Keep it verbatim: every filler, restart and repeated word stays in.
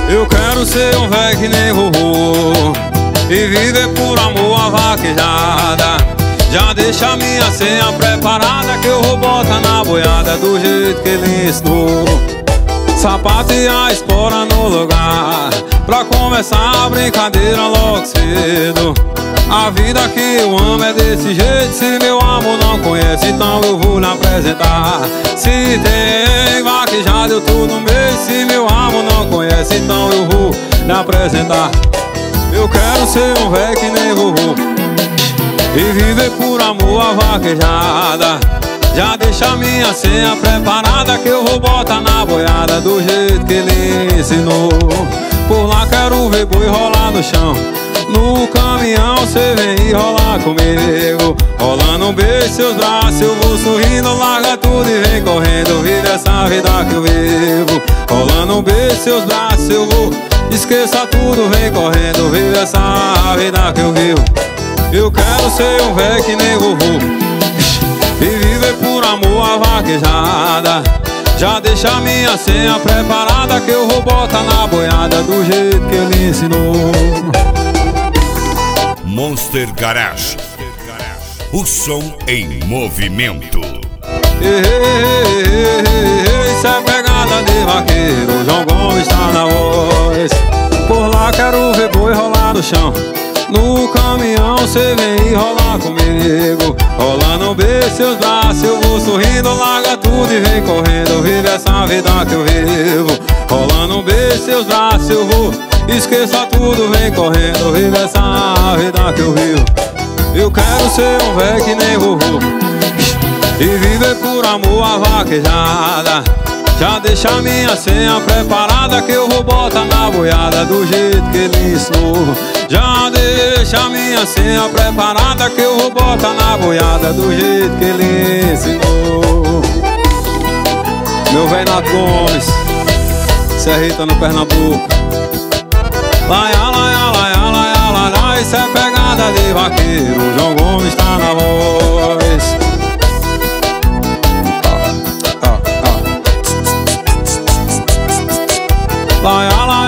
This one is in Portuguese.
Eu quero ser um véi que nem vovô e viver por amor a vaquejada. Já deixa a minha senha preparada que eu vou botar na boiada do jeito que ele ensinou. Sapato e a espora no lugar pra começar a brincadeira logo cedo. A vida que eu amo é desse jeito. Se meu amor não conhece, então eu vou lhe apresentar. Se tem vaquejada eu tô no meio. Se meu amor não conhece, então eu vou lhe apresentar. Eu quero ser um véi que nem vovô e viver por amor a vaquejada. Já deixa a minha senha preparada que eu vou botar na boiada do jeito que ele ensinou. Por lá quero ver boi rolar no chão. No caminhão cê vem e rolar comigo. Rolando um beijo seus braços, eu vou sorrindo. Larga tudo e vem correndo, vive essa vida que eu vivo. Rolando um beijo seus braços, eu vou. Esqueça tudo, vem correndo, vive essa vida que eu vivo. Eu quero ser um véi que nem vovô e viver por amor a vaquejada. Já deixa a minha senha preparada que eu vou botar na boiada do jeito que ele ensinou. Monster Garage, o som em movimento. Ei, ei, ei, ei, isso é pegada de vaqueiro, João Gomes tá na voz. Por lá quero ver boi rolar no chão. No caminhão cê vem e rolar comigo. Rolando um beijo seus braços, eu vou sorrindo. Larga tudo e vem correndo, vive essa vida que eu vivo. Rolando um beijo seus braços, eu vou. Esqueça tudo, vem correndo, vive essa vida que eu vivo. Eu quero ser um véi que nem vovô e viver por amor a vaquejada. Já deixa a minha senha preparada que eu vou botar na boiada do jeito que ele ensinou. Já deixa a minha senha preparada que eu vou botar na boiada do jeito que ele ensinou. Meu velho Nato Gomes, Serrita no Pernambuco. Laia, laia, laia, laia, laia, isso é pegada de vaqueiro, João Gomes tá na voz. Laia, laia,